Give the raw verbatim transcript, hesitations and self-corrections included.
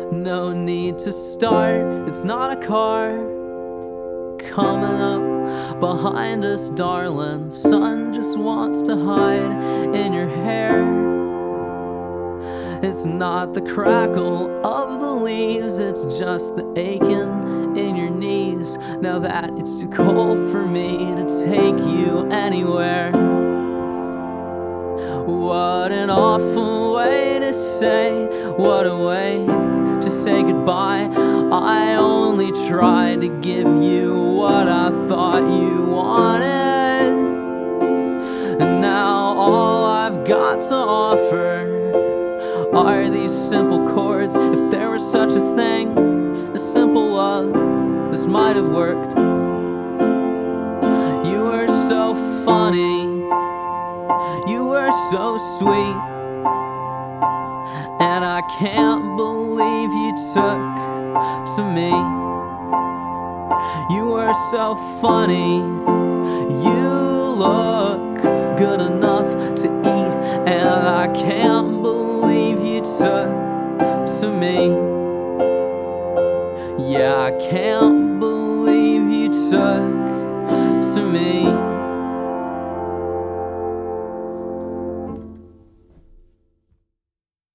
No need to start, it's not a car coming up behind us, darling. Sun just wants to hide in your hair. It's not the crackle of the leaves, it's just the aching in your knees. Now that it's too cold for me to take you anywhere. What an awful way to say, what a way to say goodbye. I only tried to give you what I thought you wanted, and now all I've got to offer are these simple chords. If there was such a thing as simple love, this might have worked. You were so funny, you were so sweet, and I can't believe you took to me. You were so funny, you look good enough to eat, and I can't believe you took to me. Yeah, I can't believe you took to me.